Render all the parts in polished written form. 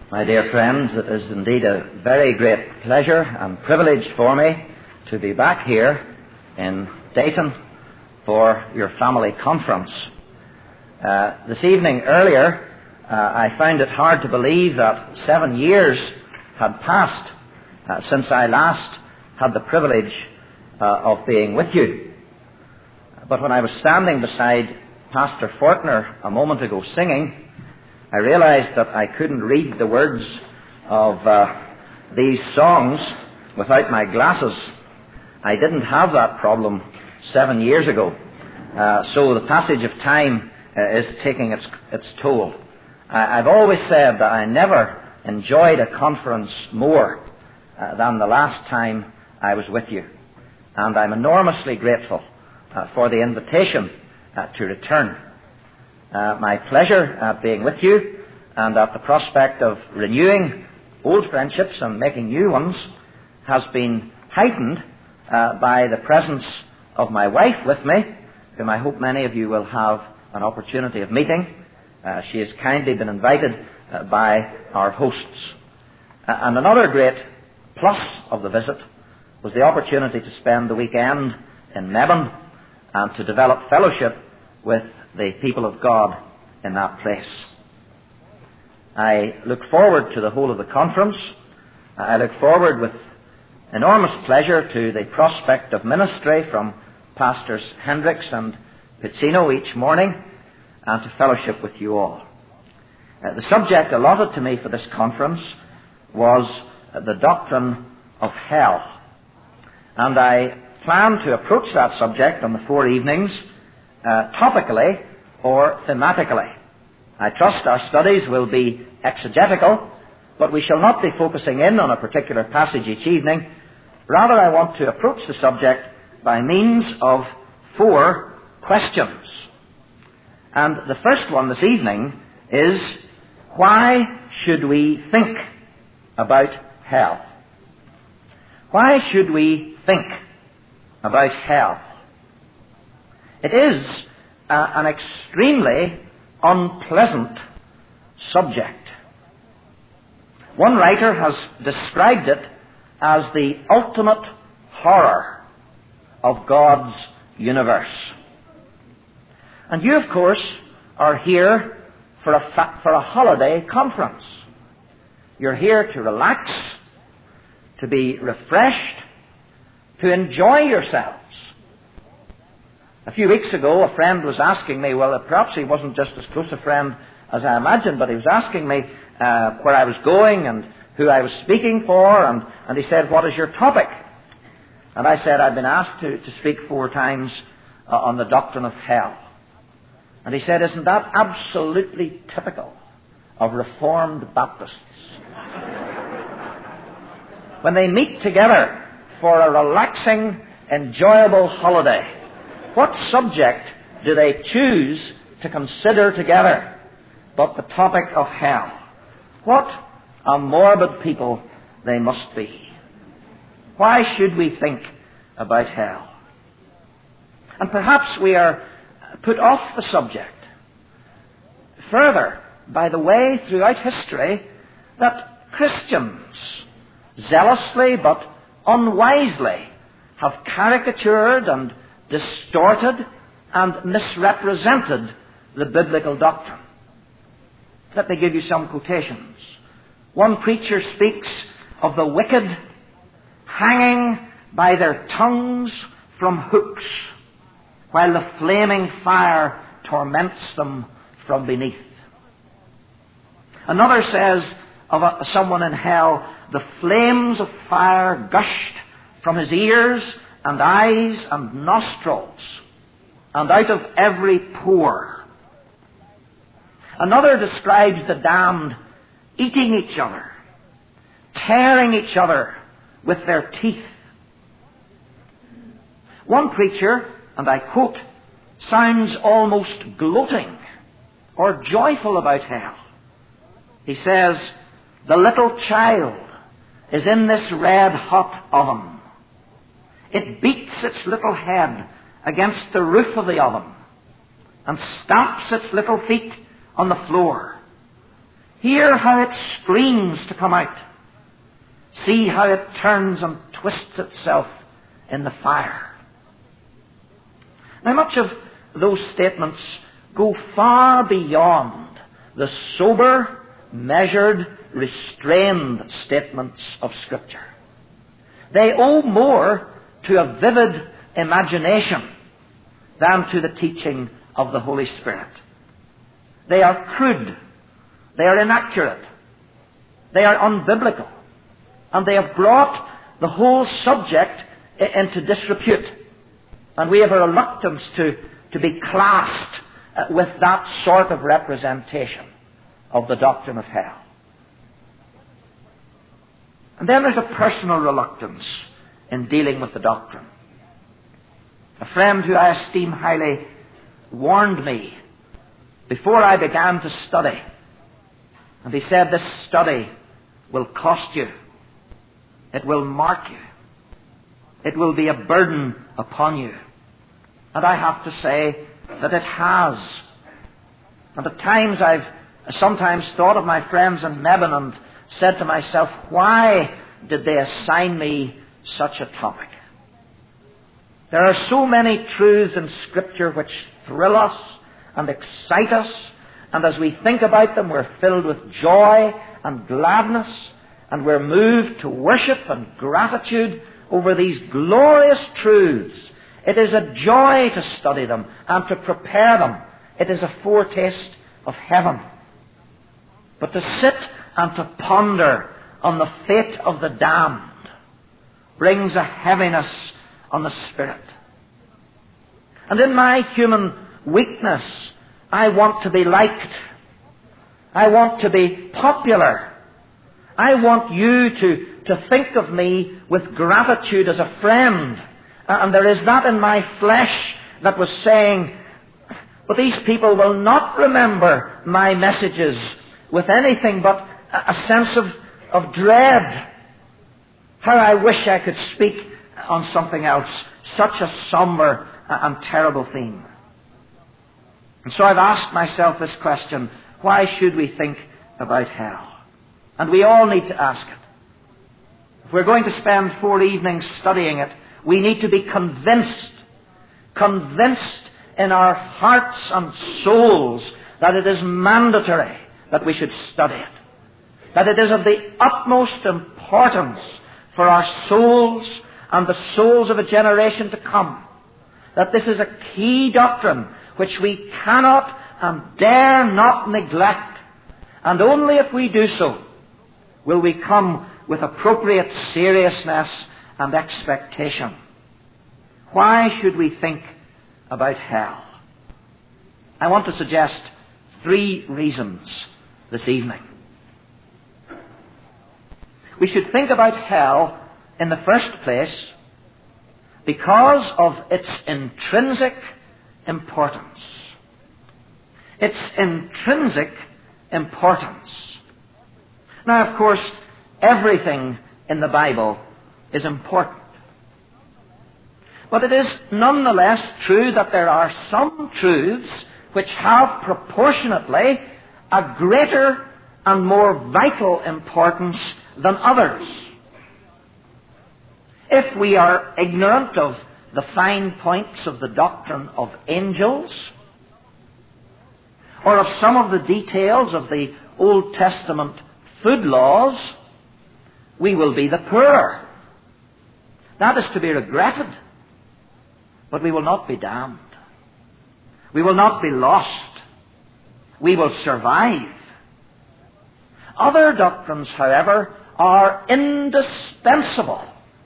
My dear friends, it is indeed a very great pleasure and privilege for me to be back here in Dayton for your family conference. This evening earlier, I found it hard to believe that 7 years had passed since I last had the privilege of being with you. But when I was standing beside Pastor Fortner a moment ago singing, I realized that I couldn't read the words of these songs without my glasses. I didn't have that problem 7 years ago. So the passage of time is taking its toll. I've always said that I never enjoyed a conference more than the last time I was with you. And I'm enormously grateful for the invitation to return. My pleasure at being with you and at the prospect of renewing old friendships and making new ones has been heightened by the presence of my wife with me, whom I hope many of you will have an opportunity of meeting. She has kindly been invited by our hosts. And another great plus of the visit was the opportunity to spend the weekend in Mebane and to develop fellowship with the people of God in that place. I look forward to the whole of the conference. I look forward with enormous pleasure to the prospect of ministry from Pastors Hendricks and Pizzino each morning and to fellowship with you all. The subject allotted to me for this conference was the doctrine of hell. And I plan to approach that subject on the 4 evenings topically or thematically. I trust our studies will be exegetical, but we shall not be focusing in on a particular passage each evening. Rather, I want to approach the subject by means of 4 questions. And the first one this evening is, why should we think about hell? Why should we think about hell? It is an extremely unpleasant subject. One writer has described it as the ultimate horror of God's universe. And you, of course, are here for a holiday conference. You're here to relax, to be refreshed, to enjoy yourselves. A few weeks ago, a friend was asking me, well, perhaps he wasn't just as close a friend as I imagined, but he was asking me where I was going and who I was speaking for, and he said, what is your topic? And I said, I've been asked to speak 4 times on the doctrine of hell. And he said, isn't that absolutely typical of Reformed Baptists? When they meet together for a relaxing, enjoyable holiday, what subject do they choose to consider together but the topic of hell? What a morbid people they must be. Why should we think about hell? And perhaps we are put off the subject further by the way throughout history that Christians zealously but unwisely have caricatured and distorted and misrepresented the biblical doctrine. Let me give you some quotations. One preacher speaks of the wicked hanging by their tongues from hooks while the flaming fire torments them from beneath. Another says of someone in hell, the flames of fire gushed from his ears and eyes and nostrils, and out of every pore. Another describes the damned eating each other, tearing each other with their teeth. One preacher, and I quote, sounds almost gloating or joyful about hell. He says, the little child is in this red-hot oven. It beats its little head against the roof of the oven and stamps its little feet on the floor. Hear how it screams to come out. See how it turns and twists itself in the fire. Now, much of those statements go far beyond the sober, measured, restrained statements of Scripture. They owe more to a vivid imagination than to the teaching of the Holy Spirit. They are crude, they are inaccurate, they are unbiblical, and they have brought the whole subject into disrepute. And we have a reluctance to be classed with that sort of representation of the doctrine of hell. And then there's a personal reluctance in dealing with the doctrine. A friend who I esteem highly warned me before I began to study. And he said, this study will cost you. It will mark you. It will be a burden upon you. And I have to say that it has. And at times I've sometimes thought of my friends in Mebane and said to myself, why did they assign me such a topic? There are so many truths in Scripture which thrill us and excite us, and as we think about them, we're filled with joy and gladness, and we're moved to worship and gratitude over these glorious truths. It is a joy to study them and to prepare them. It is a foretaste of heaven. But to sit and to ponder on the fate of the damned brings a heaviness on the spirit. And in my human weakness, I want to be liked. I want to be popular. I want you to think of me with gratitude as a friend. And there is that in my flesh that was saying, but these people will not remember my messages with anything but a sense of dread. How I wish I could speak on something else, such a somber and terrible theme. And so I've asked myself this question, why should we think about hell? And we all need to ask it. If we're going to spend 4 evenings studying it, we need to be convinced in our hearts and souls that it is mandatory that we should study it. That it is of the utmost importance for our souls and the souls of a generation to come. That this is a key doctrine which we cannot and dare not neglect. And only if we do so will we come with appropriate seriousness and expectation. Why should we think about hell? I want to suggest 3 reasons this evening. We should think about hell in the first place because of its intrinsic importance. Its intrinsic importance. Now, of course, everything in the Bible is important. But it is nonetheless true that there are some truths which have proportionately a greater and more vital importance than others. If we are ignorant of the fine points of the doctrine of angels, or of some of the details of the Old Testament food laws, we will be the poorer. That is to be regretted. But we will not be damned. We will not be lost. We will survive. Other doctrines, however, are indispensable.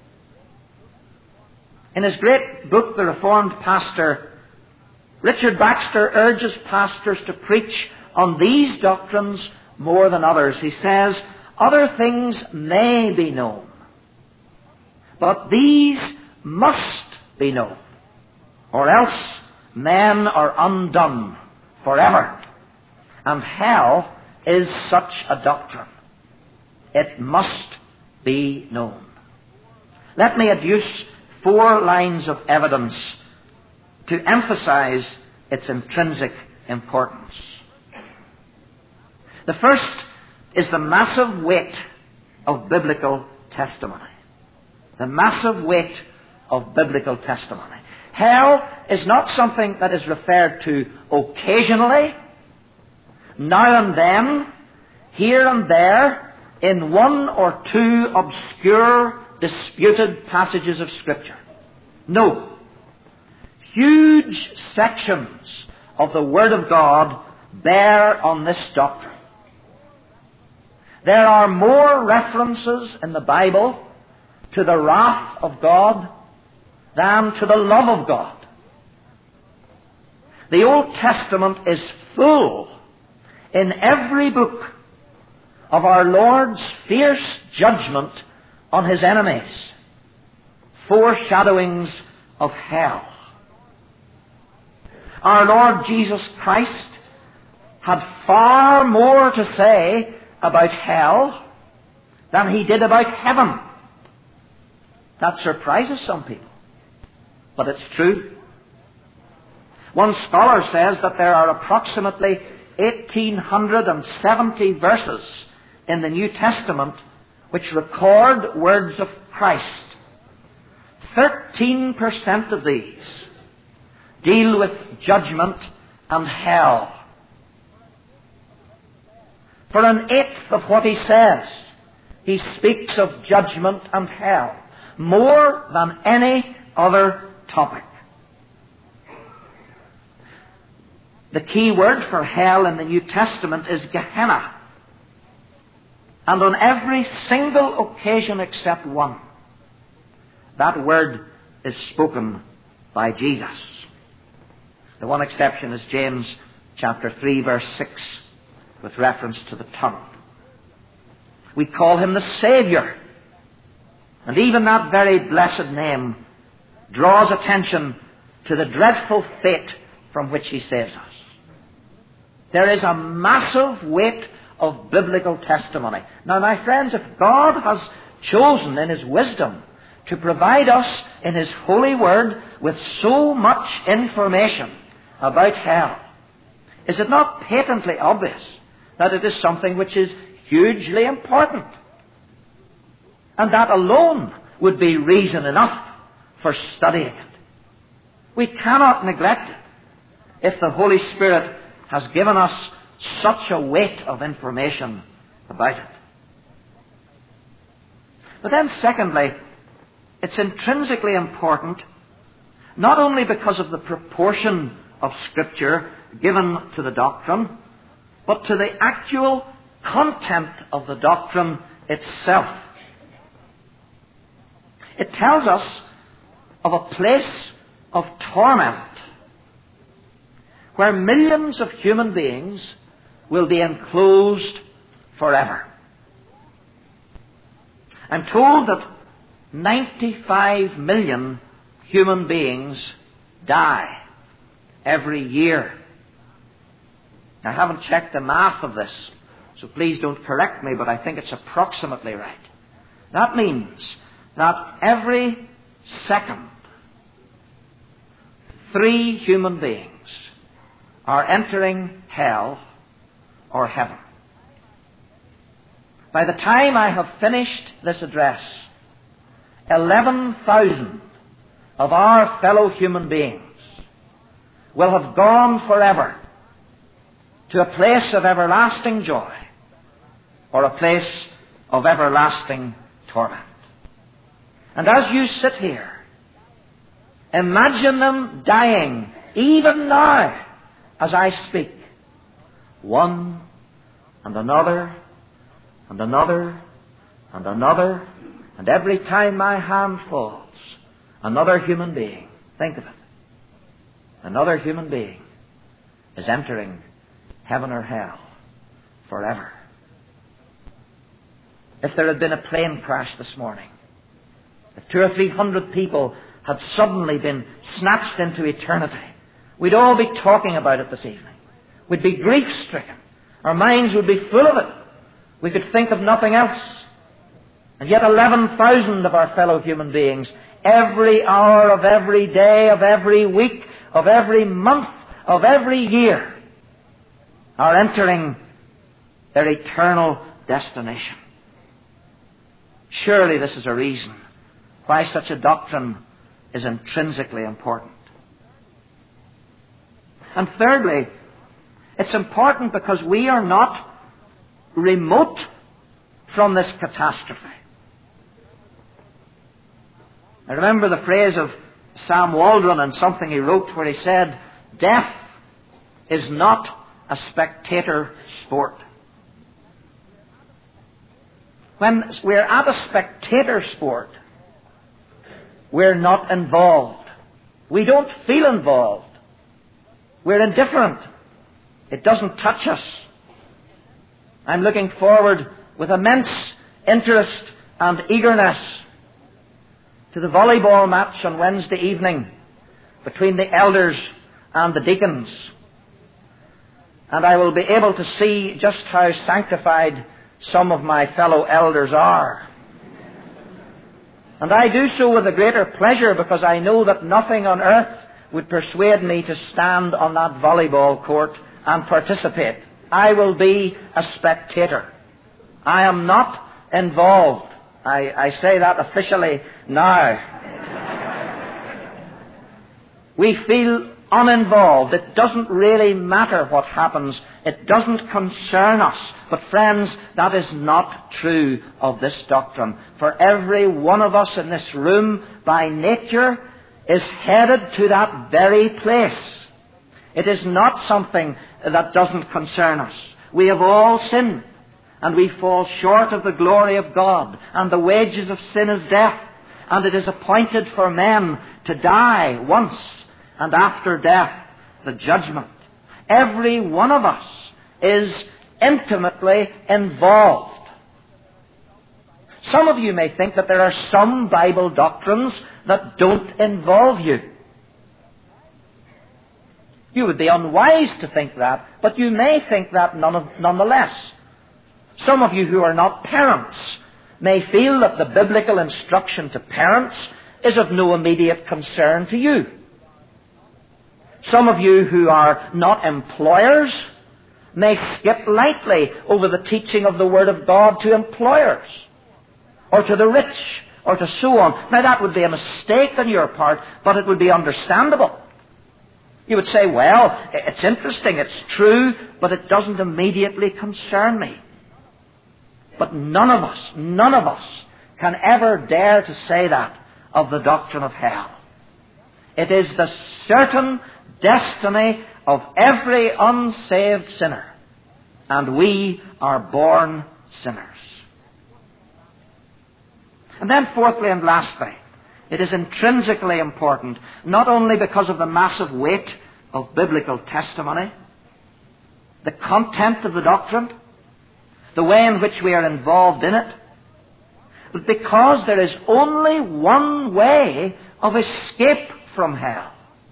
In his great book, The Reformed Pastor, Richard Baxter urges pastors to preach on these doctrines more than others. He says, other things may be known, but these must be known, or else men are undone forever. And hell is such a doctrine. It must be known. Let me adduce 4 lines of evidence to emphasize its intrinsic importance. The first is the massive weight of biblical testimony. The massive weight of biblical testimony. Hell is not something that is referred to occasionally, now and then, here and there, in one or two obscure, disputed passages of Scripture. No. Huge sections of the Word of God bear on this doctrine. There are more references in the Bible to the wrath of God than to the love of God. The Old Testament is full in every book of our Lord's fierce judgment on His enemies, foreshadowings of hell. Our Lord Jesus Christ had far more to say about hell than He did about heaven. That surprises some people, but it's true. One scholar says that there are approximately 1,870 verses in the New Testament which record words of Christ. 13% of these deal with judgment and hell. For an eighth of what He says, He speaks of judgment and hell more than any other topic. The key word for hell in the New Testament is Gehenna. And on every single occasion except one, that word is spoken by Jesus. The one exception is James chapter 3 verse 6 with reference to the tongue. We call Him the Saviour. And even that very blessed name draws attention to the dreadful fate from which He saves us. There is a massive weight of biblical testimony. Now, my friends, if God has chosen in His wisdom to provide us in His holy word with so much information about hell, is it not patently obvious that it is something which is hugely important? And that alone would be reason enough for studying it. We cannot neglect it if the Holy Spirit has given us such a weight of information about it. But then secondly, it's intrinsically important not only because of the proportion of Scripture given to the doctrine, but to the actual content of the doctrine itself. It tells us of a place of torment where millions of human beings will be enclosed forever. I'm told that 95 million human beings die every year. I haven't checked the math of this, so please don't correct me, but I think it's approximately right. That means that every second, 3 human beings are entering hell or heaven. By the time I have finished this address, 11,000 of our fellow human beings will have gone forever to a place of everlasting joy or a place of everlasting torment. And as you sit here, imagine them dying even now as I speak. One and another and another and another, and every time my hand falls, another human being, think of it, another human being is entering heaven or hell forever. If there had been a plane crash this morning, if 200 or 300 people had suddenly been snatched into eternity, we'd all be talking about it this evening. We'd be grief-stricken. Our minds would be full of it. We could think of nothing else. And yet 11,000 of our fellow human beings, every hour of every day, of every week, of every month, of every year, are entering their eternal destination. Surely this is a reason why such a doctrine is intrinsically important. And thirdly, it's important because we are not remote from this catastrophe. I remember the phrase of Sam Waldron in something he wrote where he said, "Death is not a spectator sport." When we're at a spectator sport, we're not involved. We don't feel involved. We're indifferent. It doesn't touch us. I'm looking forward with immense interest and eagerness to the volleyball match on Wednesday evening between the elders and the deacons. And I will be able to see just how sanctified some of my fellow elders are. And I do so with a greater pleasure because I know that nothing on earth would persuade me to stand on that volleyball court and participate. I will be a spectator. I am not involved. I say that officially now. We feel uninvolved. It doesn't really matter what happens. It doesn't concern us. But friends, that is not true of this doctrine. For every one of us in this room, by nature, is headed to that very place. It is not something that doesn't concern us. We have all sinned, and we fall short of the glory of God, and the wages of sin is death, and it is appointed for men to die once, and after death, the judgment. Every one of us is intimately involved. Some of you may think that there are some Bible doctrines that don't involve you. You would be unwise to think that, but you may think that nonetheless. Some of you who are not parents may feel that the biblical instruction to parents is of no immediate concern to you. Some of you who are not employers may skip lightly over the teaching of the Word of God to employers, or to the rich, or to so on. Now that would be a mistake on your part, but it would be understandable. You would say, well, it's interesting, it's true, but it doesn't immediately concern me. But none of us can ever dare to say that of the doctrine of hell. It is the certain destiny of every unsaved sinner, and we are born sinners. And then fourthly and lastly, it is intrinsically important, not only because of the massive weight of biblical testimony, the content of the doctrine, the way in which we are involved in it, but because there is only one way of escape from hell.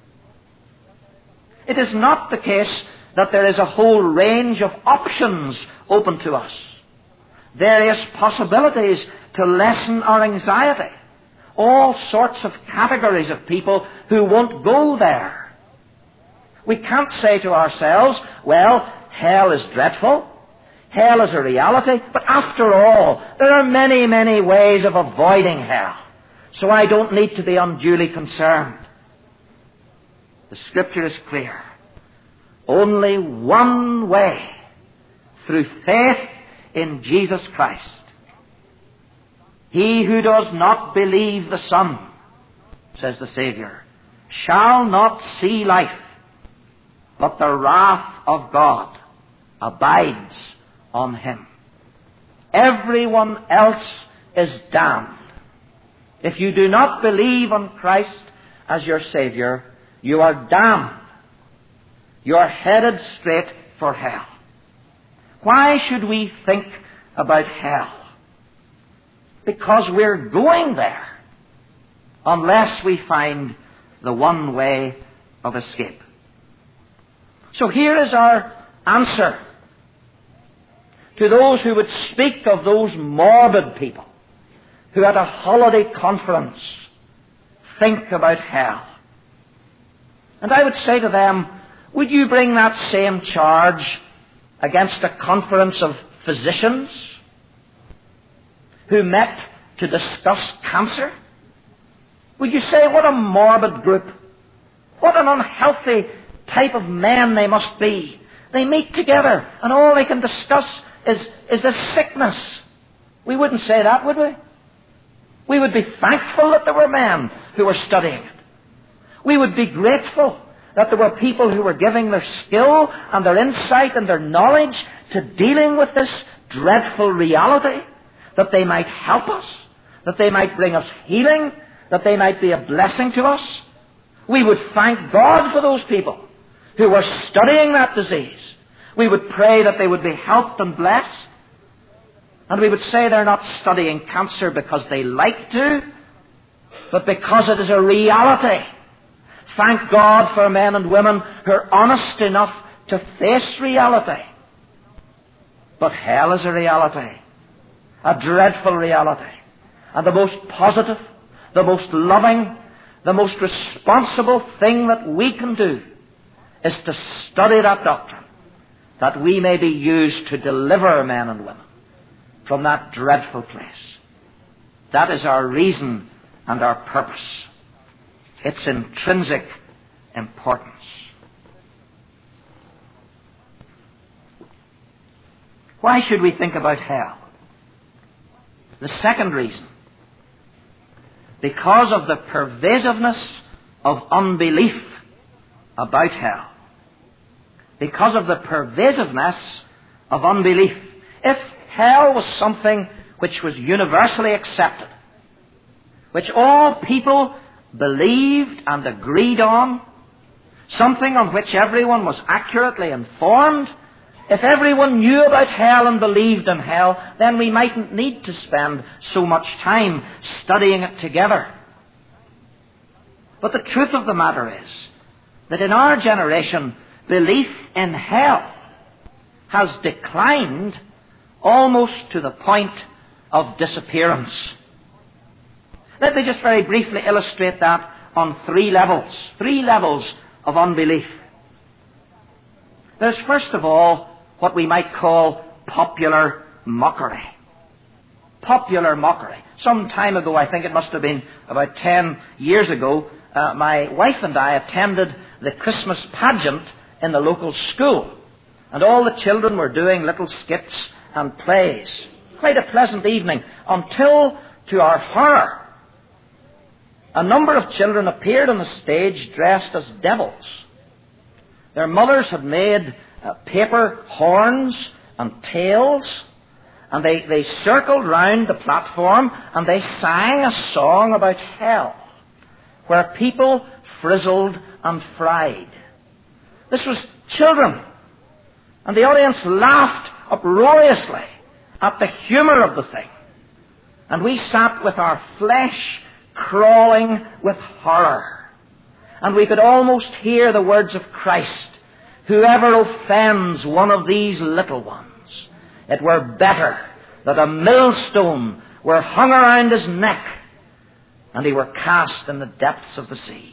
It is not the case that there is a whole range of options open to us, various possibilities to lessen our anxiety, all sorts of categories of people who won't go there. We can't say to ourselves, well, hell is dreadful, hell is a reality, but after all, there are many, many ways of avoiding hell, so I don't need to be unduly concerned. The Scripture is clear. Only one way, through faith in Jesus Christ. He who does not believe the Son, says the Savior, shall not see life, but the wrath of God abides on him. Everyone else is damned. If you do not believe on Christ as your Savior, you are damned. You are headed straight for hell. Why should we think about hell? Because we're going there unless we find the one way of escape. So here is our answer to those who would speak of those morbid people who at a holiday conference think about hell. And I would say to them, would you bring that same charge against a conference of physicians who met to discuss cancer? Would you say, what a morbid group? What an unhealthy type of men they must be. They meet together and all they can discuss is this sickness. We wouldn't say that, would we? We would be thankful that there were men who were studying it. We would be grateful that there were people who were giving their skill and their insight and their knowledge to dealing with this dreadful reality, that they might help us, that they might bring us healing, that they might be a blessing to us. We would thank God for those people who were studying that disease. We would pray that they would be helped and blessed. And we would say they're not studying cancer because they like to, but because it is a reality. Thank God for men and women who are honest enough to face reality. But hell is a reality, a dreadful reality. And the most positive, the most loving, the most responsible thing that we can do is to study that doctrine, that we may be used to deliver men and women from that dreadful place. That is our reason and our purpose. Its intrinsic importance. Why should we think about hell? The second reason, because of the pervasiveness of unbelief about hell. Because of the pervasiveness of unbelief. If hell was something which was universally accepted, which all people believed and agreed on, something on which everyone was accurately informed, if everyone knew about hell and believed in hell, then we mightn't need to spend so much time studying it together. But the truth of the matter is that in our generation, belief in hell has declined almost to the point of disappearance. Let me just very briefly illustrate that on three levels of unbelief. There's first of all what we might call popular mockery. Popular mockery. Some time ago, I think it must have been about 10 years ago, my wife and I attended the Christmas pageant in the local school. And all the children were doing little skits and plays. Quite a pleasant evening, until, to our horror, a number of children appeared on the stage dressed as devils. Their mothers had made paper horns and tails, and they circled round the platform and they sang a song about hell, where people frizzled and fried. This was children, and the audience laughed uproariously at the humour of the thing. And we sat with our flesh crawling with horror. And we could almost hear the words of Christ, "Whoever offends one of these little ones, it were better that a millstone were hung around his neck and he were cast in the depths of the sea."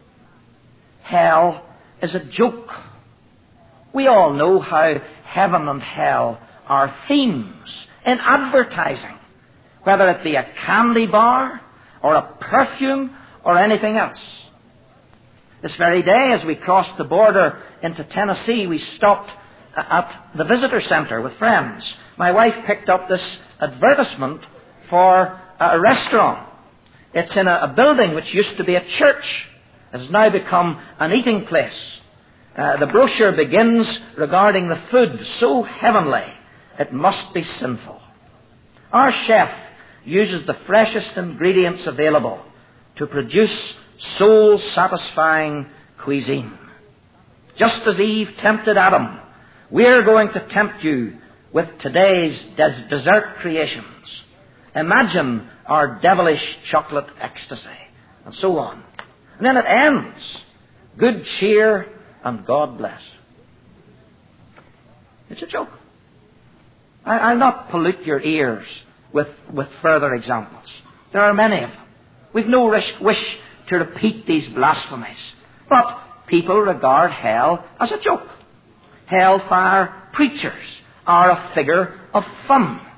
Hell is a joke. We all know how heaven and hell are themes in advertising, whether it be a candy bar or a perfume or anything else. This very day, as we crossed the border into Tennessee, we stopped at the visitor center with friends. My wife picked up this advertisement for a restaurant. It's in a building which used to be a church. It has now become an eating place. The brochure begins regarding the food, so heavenly, it must be sinful. Our chef uses the freshest ingredients available to produce soul-satisfying cuisine. Just as Eve tempted Adam, we're going to tempt you with today's dessert creations. Imagine our devilish chocolate ecstasy, and so on. And then it ends. Good cheer and God bless. It's a joke. I'll not pollute your ears with further examples. There are many of them. We've no wish to repeat these blasphemies. But people regard hell as a joke. Hellfire preachers are a figure of fun.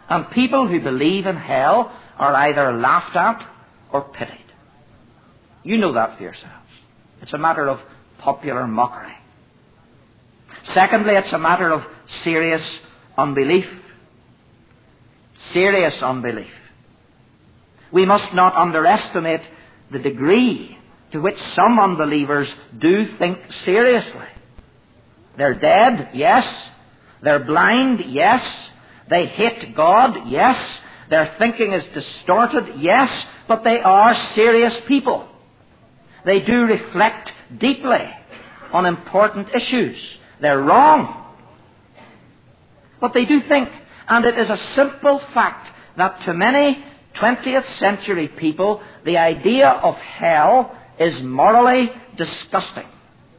And people who believe in hell are either laughed at or pitied. You know that for yourselves. It's a matter of popular mockery. Secondly, it's a matter of serious unbelief. Serious unbelief. We must not underestimate the degree to which some unbelievers do think seriously. They're dead, yes. They're blind, yes. They hate God, yes. Their thinking is distorted, yes. But they are serious people. They do reflect deeply on important issues. They're wrong. But they do think, and it is a simple fact that to many 20th century people, the idea of hell is morally disgusting.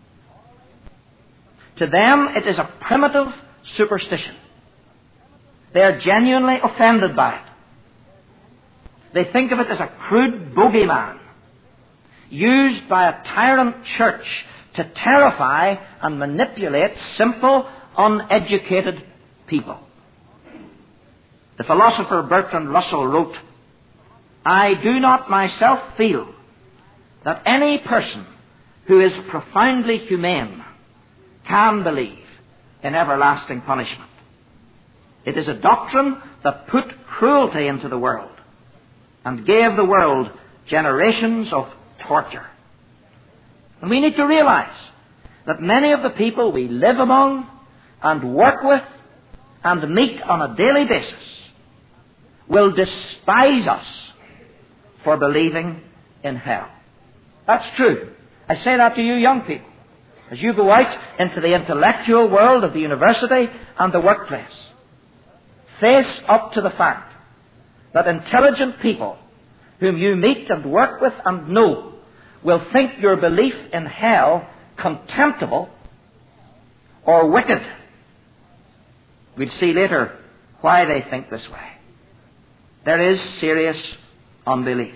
To them, it is a primitive superstition. They are genuinely offended by it. They think of it as a crude bogeyman used by a tyrant church to terrify and manipulate simple, uneducated people. The philosopher Bertrand Russell wrote, "I do not myself feel that any person who is profoundly humane can believe in everlasting punishment. It is a doctrine that put cruelty into the world and gave the world generations of torture." And we need to realize that many of the people we live among and work with and meet on a daily basis will despise us for believing in hell. That's true. I say that to you young people. As you go out into the intellectual world of the university and the workplace, face up to the fact that intelligent people whom you meet and work with and know will think your belief in hell contemptible or wicked. We'll see later why they think this way. There is serious unbelief.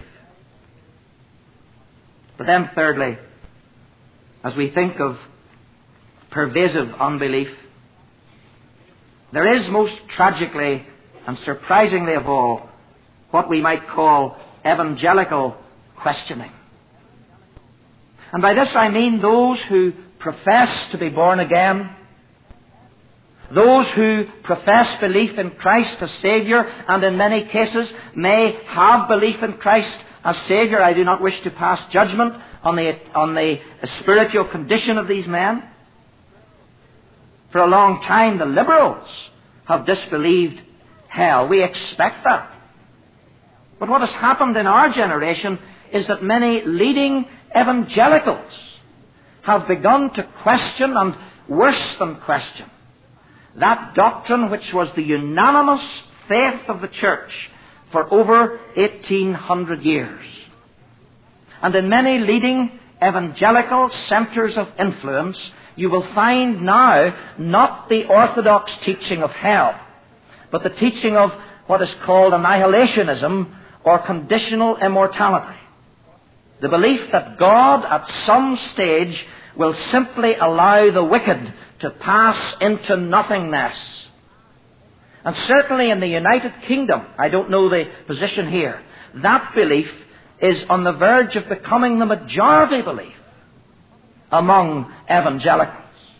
But then thirdly, as we think of pervasive unbelief, there is most tragically and surprisingly of all what we might call evangelical questioning. And by this I mean those who profess to be born again, those who profess belief in Christ as Saviour, and in many cases may have belief in Christ as Saviour. I do not wish to pass judgment on the spiritual condition of these men. For a long time the liberals have disbelieved hell. We expect that. But what has happened in our generation is that many leading evangelicals have begun to question, and worse than question, that doctrine which was the unanimous faith of the church for over 1800 years. And in many leading evangelical centres of influence, you will find now not the orthodox teaching of hell, but the teaching of what is called annihilationism or conditional immortality. The belief that God at some stage will simply allow the wicked to pass into nothingness. And certainly in the United Kingdom, I don't know the position here, that belief is on the verge of becoming the majority belief among evangelicals.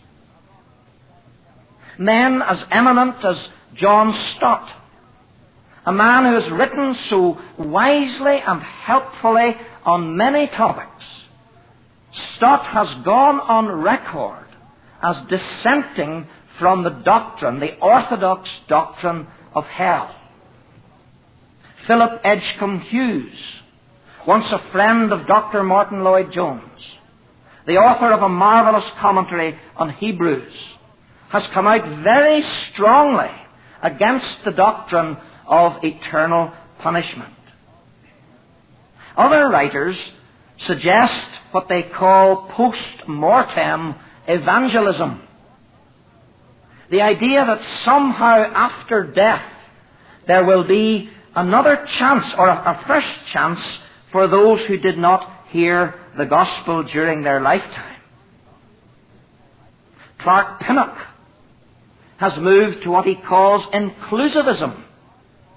Men as eminent as John Stott, a man who has written so wisely and helpfully on many topics, Stott has gone on record as dissenting from the doctrine, the orthodox doctrine of hell. Philip Edgecombe Hughes, once a friend of Dr. Martin Lloyd-Jones, the author of a marvelous commentary on Hebrews, has come out very strongly against the doctrine of eternal punishment. Other writers suggest what they call post-mortem evangelism. The idea that somehow after death there will be another chance, or a first chance, for those who did not hear the gospel during their lifetime. Clark Pinnock has moved to what he calls inclusivism.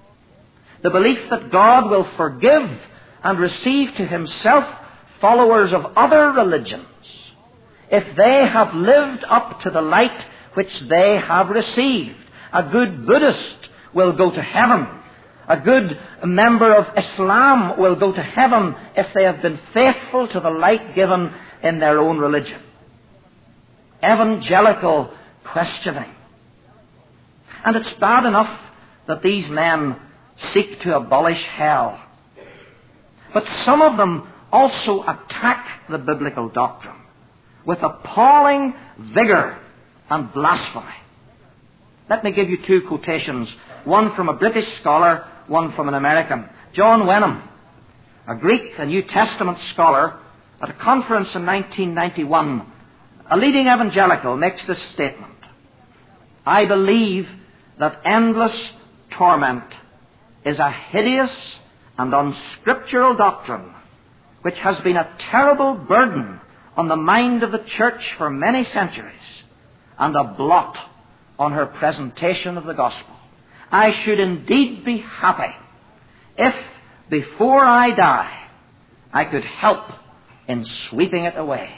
the belief that God will forgive and receive to himself followers of other religions if they have lived up to the light which they have received. A good Buddhist will go to heaven. A good member of Islam will go to heaven if they have been faithful to the light given in their own religion. Evangelical questioning. And it's bad enough that these men seek to abolish hell. But some of them also attack the biblical doctrine with appalling vigor and blasphemy. Let me give you two quotations, one from a British scholar, one from an American. John Wenham, a Greek and New Testament scholar, at a conference in 1991, a leading evangelical, makes this statement: I believe that endless torment is a hideous and unscriptural doctrine which has been a terrible burden on the mind of the church for many centuries and a blot on her presentation of the gospel. I should indeed be happy if, before I die, I could help in sweeping it away.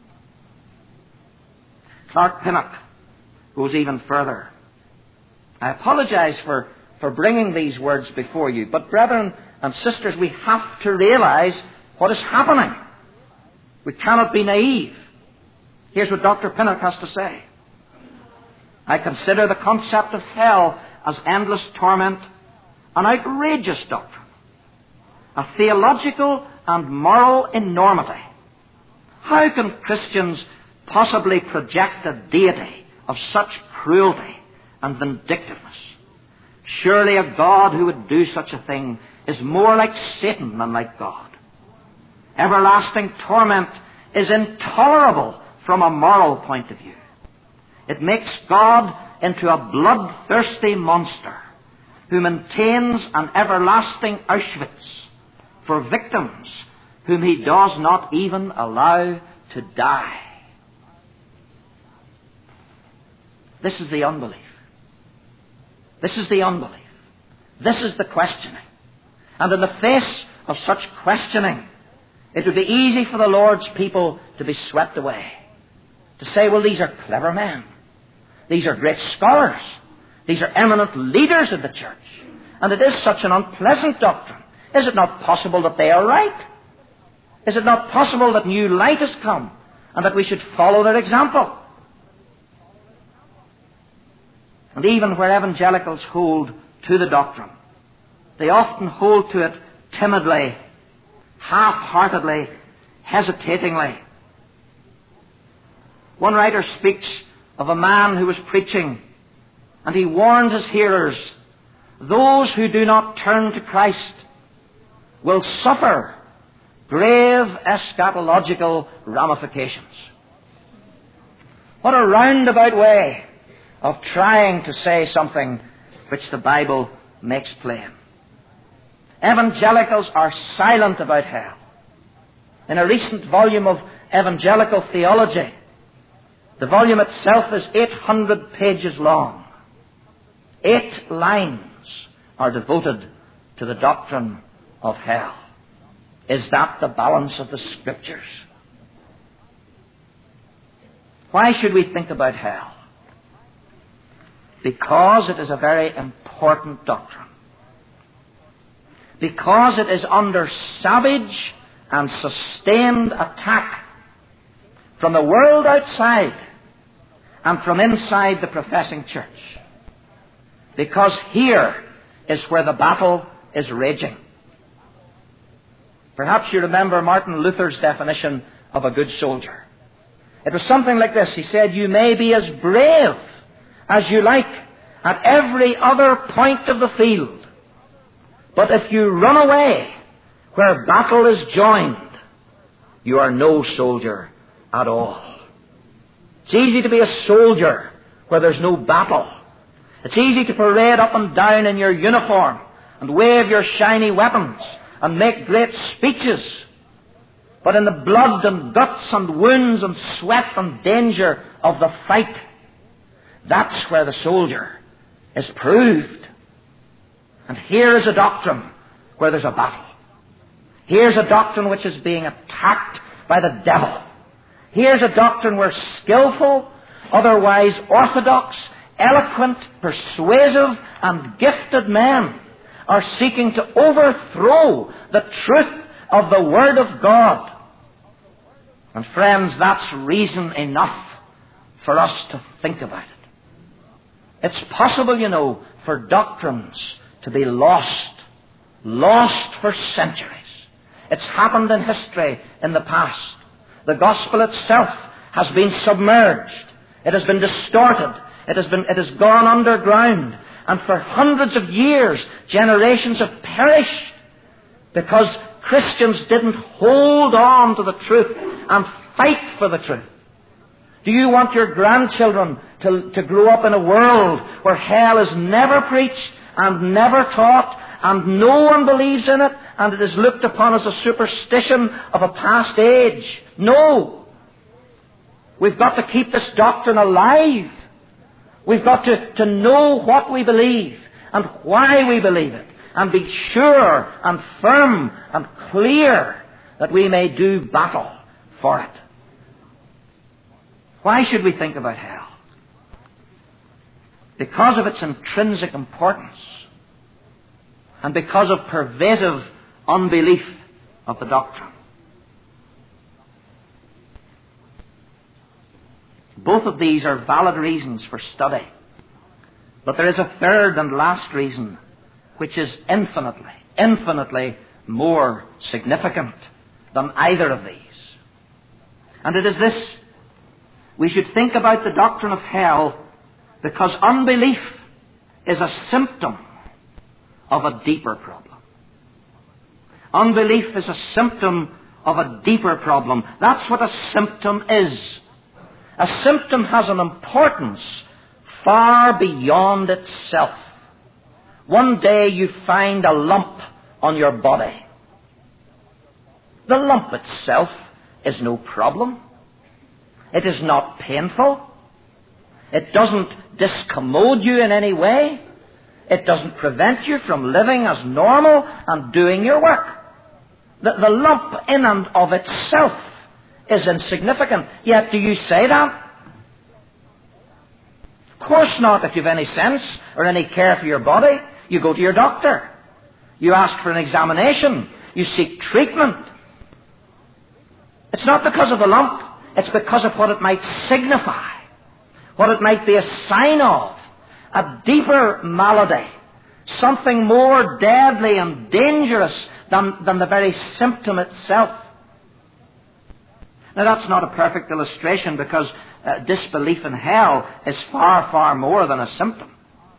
Clark Pinnock goes even further. I apologize for bringing these words before you, but brethren and sisters, we have to realize what is happening. We cannot be naive. Here's what Dr. Pinnock has to say. I consider the concept of hell as endless torment an outrageous doctrine, a theological and moral enormity. How can Christians possibly project a deity of such cruelty and vindictiveness? Surely a God who would do such a thing is more like Satan than like God. Everlasting torment is intolerable from a moral point of view. It makes God into a bloodthirsty monster who maintains an everlasting Auschwitz for victims whom he does not even allow to die. This is the unbelief. This is the unbelief. This is the questioning. And in the face of such questioning, it would be easy for the Lord's people to be swept away. To say, well, these are clever men. These are great scholars. These are eminent leaders of the church. And it is such an unpleasant doctrine. Is it not possible that they are right? Is it not possible that new light has come and that we should follow their example? And even where evangelicals hold to the doctrine, they often hold to it timidly, half-heartedly, hesitatingly. One writer speaks of a man who was preaching, and he warned his hearers, those who do not turn to Christ will suffer grave eschatological ramifications. What a roundabout way of trying to say something which the Bible makes plain. Evangelicals are silent about hell. In a recent volume of Evangelical Theology, the volume itself is 800 pages long. 8 lines are devoted to the doctrine of hell. Is that the balance of the Scriptures? Why should we think about hell? Because it is a very important doctrine. Because it is under savage and sustained attack from the world outside and from inside the professing church. Because here is where the battle is raging. Perhaps you remember Martin Luther's definition of a good soldier. It was something like this. He said, you may be as brave as you like at every other point of the field, but if you run away where battle is joined, you are no soldier at all. It's easy to be a soldier where there's no battle. It's easy to parade up and down in your uniform and wave your shiny weapons and make great speeches. But in the blood and guts and wounds and sweat and danger of the fight, that's where the soldier is proved. And here is a doctrine where there's a battle. Here's a doctrine which is being attacked by the devil. Here's a doctrine where skillful, otherwise orthodox, eloquent, persuasive, and gifted men are seeking to overthrow the truth of the Word of God. And friends, that's reason enough for us to think about it. It's possible, you know, for doctrines to be lost for centuries. It's happened in history in the past. The gospel itself has been submerged. It has been distorted. It has gone underground. And for hundreds of years, generations have perished because Christians didn't hold on to the truth and fight for the truth. Do you want your grandchildren to grow up in a world where hell is never preached and never taught and no one believes in it and it is looked upon as a superstition of a past age? No. We've got to keep this doctrine alive. We've got to know what we believe and why we believe it and be sure and firm and clear that we may do battle for it. Why should we think about hell? Because of its intrinsic importance and because of pervasive unbelief of the doctrine. Both of these are valid reasons for study. But there is a third and last reason which is infinitely more significant than either of these. And it is this: we should think about the doctrine of hell because unbelief is a symptom of a deeper problem. Unbelief is a symptom of a deeper problem. That's what a symptom is. A symptom has an importance far beyond itself. One day you find a lump on your body. The lump itself is no problem. It is not painful. It doesn't discommode you in any way. It doesn't prevent you from living as normal and doing your work. The lump in and of itself is insignificant. Yet do you say that? Of course not. If you've any sense or any care for your body, you go to your doctor. You ask for an examination. You seek treatment. It's not because of the lump. It's because of what it might signify. What it might be a sign of. A deeper malady. Something more deadly and dangerous than the very symptom itself. Now that's not a perfect illustration because disbelief in hell is far, far more than a symptom.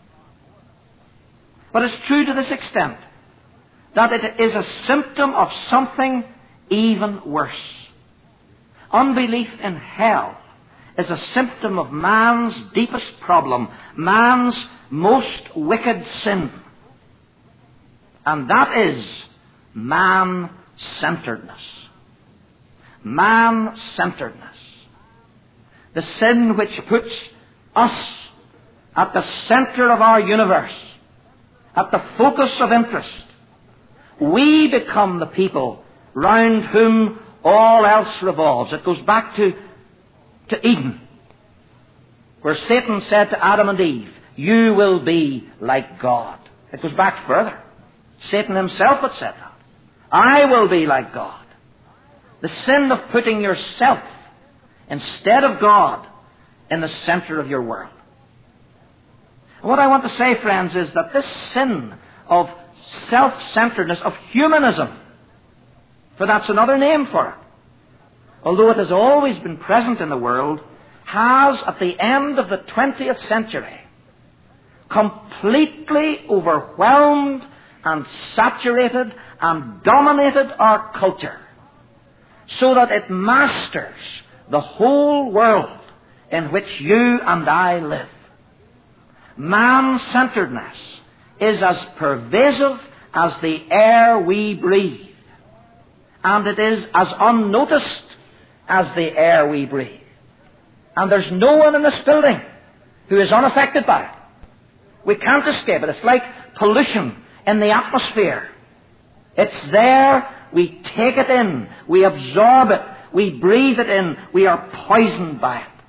But it's true to this extent that it is a symptom of something even worse. Unbelief in hell is a symptom of man's deepest problem, man's most wicked sin. And that is man-centeredness. Man-centeredness. The sin which puts us at the center of our universe, at the focus of interest. We become the people round whom all else revolves. It goes back to Eden, where Satan said to Adam and Eve, "You will be like God." It goes back further. Satan himself had said that. "I will be like God." The sin of putting yourself instead of God in the center of your world. What I want to say, friends, is that this sin of self-centeredness, of humanism, for that's another name for it, although it has always been present in the world, has at the end of the 20th century completely overwhelmed and saturated and dominated our culture, so that it masters the whole world in which you and I live. Man-centeredness is as pervasive as the air we breathe, and it is as unnoticed as the air we breathe. And there's no one in this building who is unaffected by it. We can't escape it. It's like pollution in the atmosphere. It's there. We take it in. We absorb it. We breathe it in. We are poisoned by it.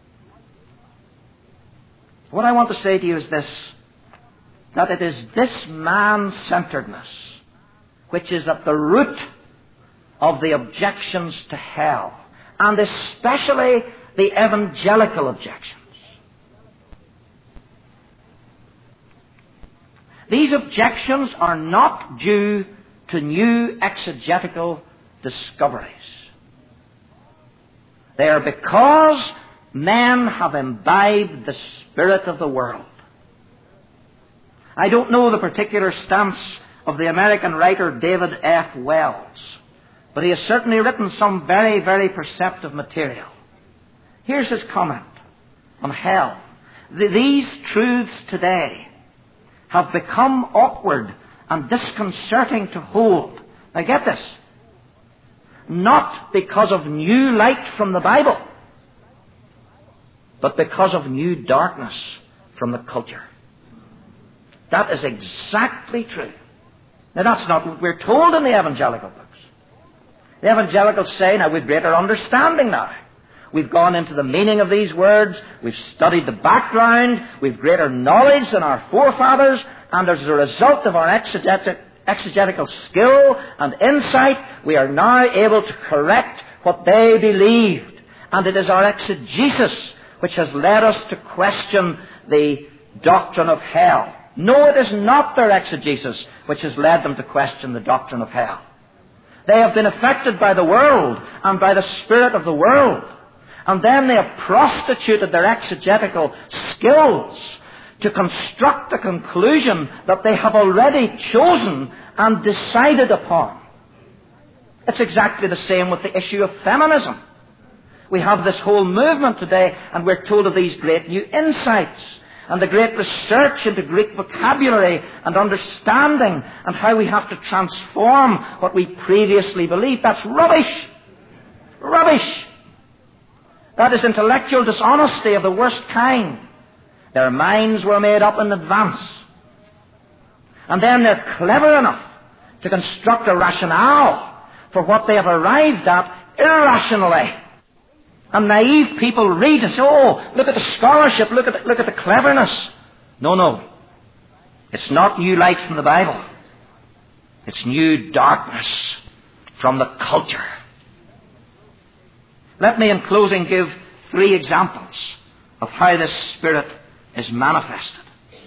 What I want to say to you is this, that it is this man-centeredness which is at the root of the objections to hell, and especially the evangelical objections. These objections are not due to new exegetical discoveries. They are because men have imbibed the spirit of the world. I don't know the particular stance of the American writer David F. Wells, but he has certainly written some very, very perceptive material. Here's his comment on hell. These truths today have become awkward and disconcerting to hold. Now get this. Not because of new light from the Bible, but because of new darkness from the culture. That is exactly true. Now that's not what we're told in the evangelical books. The evangelicals say, now we've greater understanding now. We've gone into the meaning of these words, we've studied the background, we've greater knowledge than our forefathers, and as a result of our exegetical skill and insight, we are now able to correct what they believed. And it is our exegesis which has led us to question the doctrine of hell. No, it is not their exegesis which has led them to question the doctrine of hell. They have been affected by the world and by the spirit of the world. And then they have prostituted their exegetical skills to construct a conclusion that they have already chosen and decided upon. It's exactly the same with the issue of feminism. We have this whole movement today, and we're told of these great new insights and the great research into Greek vocabulary and understanding and how we have to transform what we previously believed. That's rubbish. Rubbish. That is intellectual dishonesty of the worst kind. Their minds were made up in advance. And then they're clever enough to construct a rationale for what they have arrived at irrationally. And naive people read and say, oh, look at the scholarship, look at the cleverness. No. It's not new light from the Bible. It's new darkness from the culture. Let me, in closing, give 3 examples of how this spirit is manifested.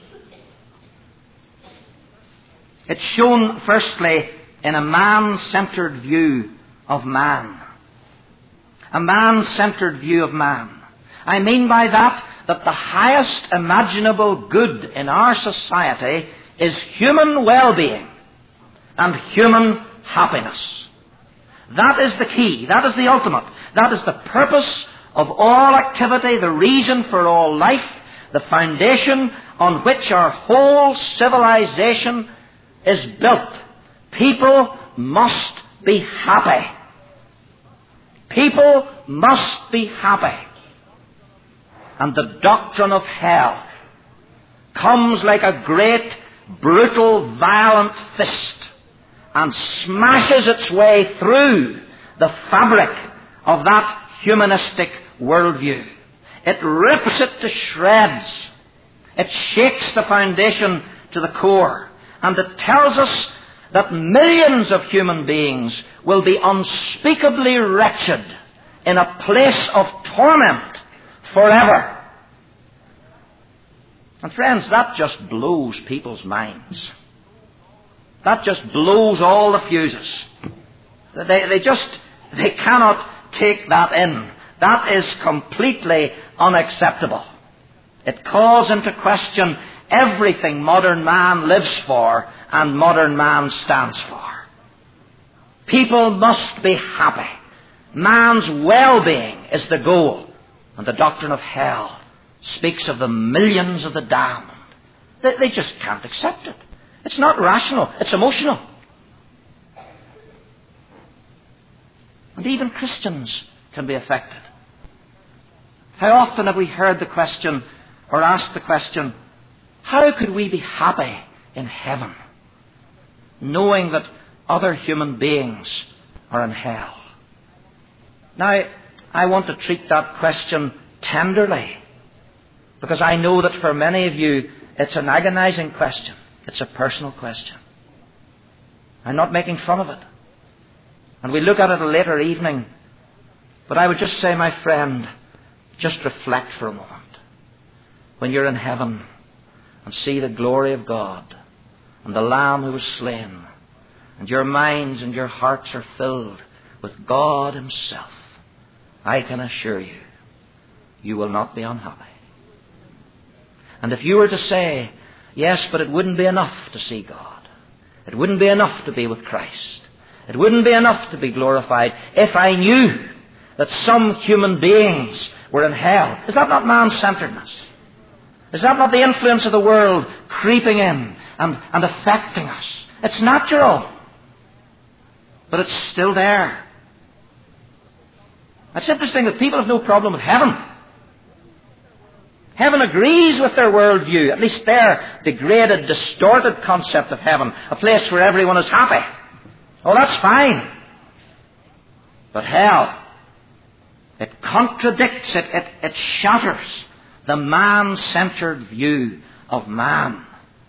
It's shown, firstly, in a man-centered view of man. A man-centered view of man. I mean by that the highest imaginable good in our society is human well-being and human happiness. That is the key. That is the ultimate. That is the purpose of all activity, the reason for all life, the foundation on which our whole civilization is built. People must be happy. People must be happy. And the doctrine of hell comes like a great, brutal, violent fist and smashes its way through the fabric of that humanistic worldview. It rips it to shreds. It shakes the foundation to the core. And it tells us that millions of human beings will be unspeakably wretched in a place of torment forever. And friends, that just blows people's minds. That just blows all the fuses. They cannot take that in. That is completely unacceptable. It calls into question everything modern man lives for and modern man stands for. People must be happy. Man's well-being is the goal. And the doctrine of hell speaks of the millions of the damned. They just can't accept it. It's not rational. It's emotional. And even Christians can be affected. How often have we heard the question or asked the question, how could we be happy in heaven? knowing that other human beings are in hell? Now, I want to treat that question tenderly, because I know that for many of you it's an agonizing question. It's a personal question. I'm not making fun of it. And we look at it a later evening. But I would just say, my friend, just reflect for a moment. When you're in heaven and see the glory of God and the Lamb who was slain, and your minds and your hearts are filled with God Himself, I can assure you, you will not be unhappy. And if you were to say, yes, but it wouldn't be enough to see God. It wouldn't be enough to be with Christ. It wouldn't be enough to be glorified if I knew that some human beings were in hell. Is that not man-centeredness? Is that not the influence of the world creeping in and affecting us? It's natural, but it's still there. It's interesting that people have no problem with heaven. Heaven agrees with their worldview, at least their degraded, distorted concept of heaven, a place where everyone is happy. Oh, that's fine. But hell, it contradicts, it shatters the man-centered view of man.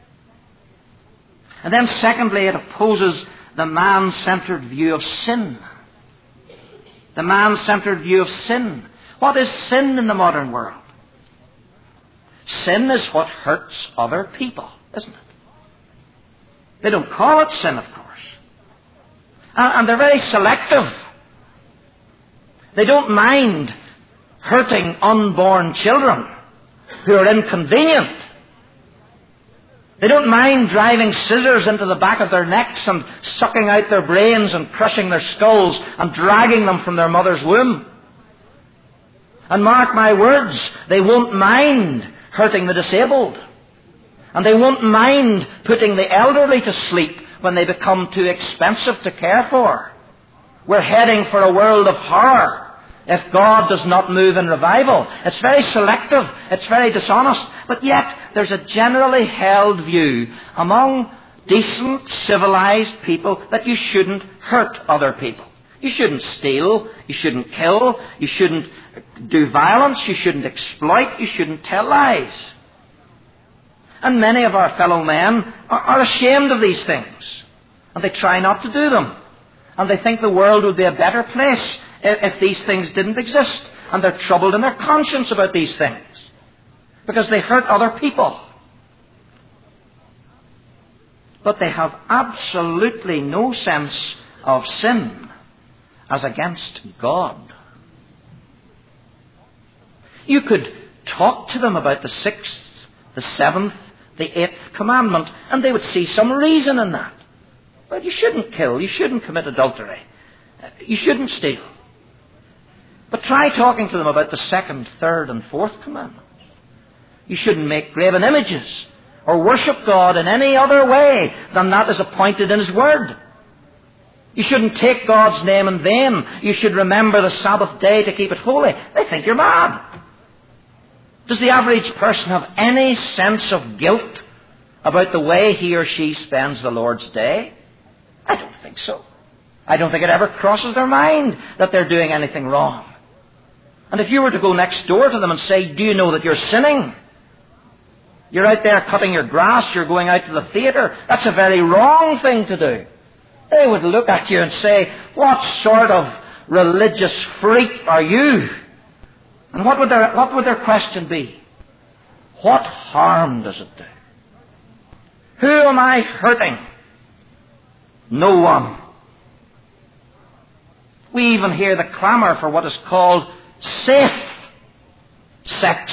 And then secondly, it opposes the man-centered view of sin. The man-centered view of sin. What is sin in the modern world? Sin is what hurts other people, isn't it? They don't call it sin, of course. And they're very selective. They don't mind hurting unborn children who are inconvenient. They don't mind driving scissors into the back of their necks and sucking out their brains and crushing their skulls and dragging them from their mother's womb. And mark my words, they won't mind hurting the disabled. And they won't mind putting the elderly to sleep when they become too expensive to care for. We're heading for a world of horror if God does not move in revival. It's very selective. It's very dishonest. But yet, there's a generally held view among decent, civilized people that you shouldn't hurt other people. You shouldn't steal. You shouldn't kill. You shouldn't do violence. You shouldn't exploit. You shouldn't tell lies. And many of our fellow men are ashamed of these things. And they try not to do them. And they think the world would be a better place if these things didn't exist. And they're troubled in their conscience about these things, because they hurt other people. But they have absolutely no sense of sin as against God. You could talk to them about the 6th, the 7th, the 8th commandment, and they would see some reason in that. Well, you shouldn't kill, you shouldn't commit adultery, you shouldn't steal. But try talking to them about the 2nd, 3rd, and 4th commandments. You shouldn't make graven images or worship God in any other way than that is appointed in His Word. You shouldn't take God's name in vain. You should remember the Sabbath day to keep it holy. They think you're mad. Does the average person have any sense of guilt about the way he or she spends the Lord's day? I don't think so. I don't think it ever crosses their mind that they're doing anything wrong. And if you were to go next door to them and say, do you know that you're sinning? You're out there cutting your grass, you're going out to the theatre. That's a very wrong thing to do. They would look at you and say, what sort of religious freak are you? And what would their question be? What harm does it do? Who am I hurting? No one. We even hear the clamour for what is called safe sex.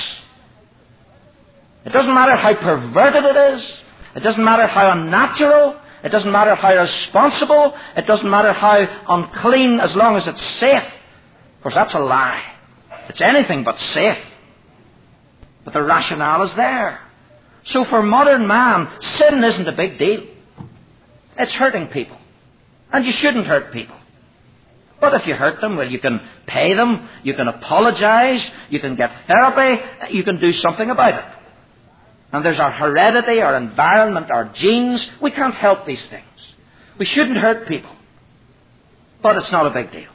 It doesn't matter how perverted it is. It doesn't matter how unnatural. It doesn't matter how irresponsible. It doesn't matter how unclean, as long as it's safe. Of course, that's a lie. It's anything but safe. But the rationale is there. So for modern man, sin isn't a big deal. It's hurting people. And you shouldn't hurt people. But if you hurt them, well, you can pay them, you can apologize, you can get therapy, you can do something about it. And there's our heredity, our environment, our genes. We can't help these things. We shouldn't hurt people. But it's not a big deal.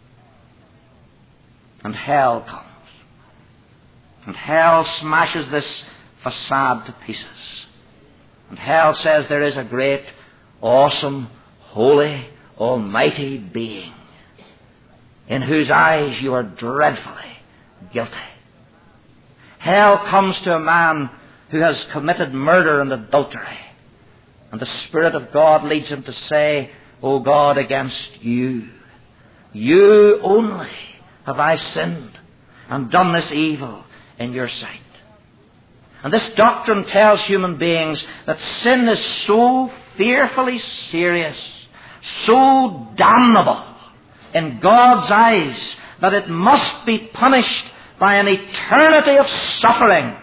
And hell comes. And hell smashes this facade to pieces. And hell says there is a great, awesome, holy, almighty being in whose eyes you are dreadfully guilty. Hell comes to a man who has committed murder and adultery. And the Spirit of God leads him to say, O God, against you only have I sinned and done this evil in your sight. And this doctrine tells human beings that sin is so fearfully serious, so damnable in God's eyes, that it must be punished by an eternity of suffering.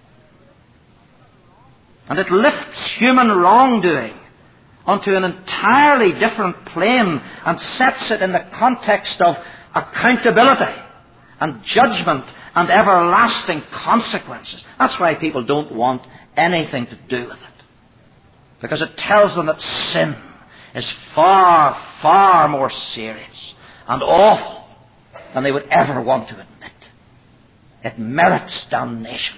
And it lifts human wrongdoing onto an entirely different plane and sets it in the context of accountability and judgment and everlasting consequences. That's why people don't want anything to do with it. Because it tells them that sin is far, far more serious and awful than they would ever want to admit. It merits damnation.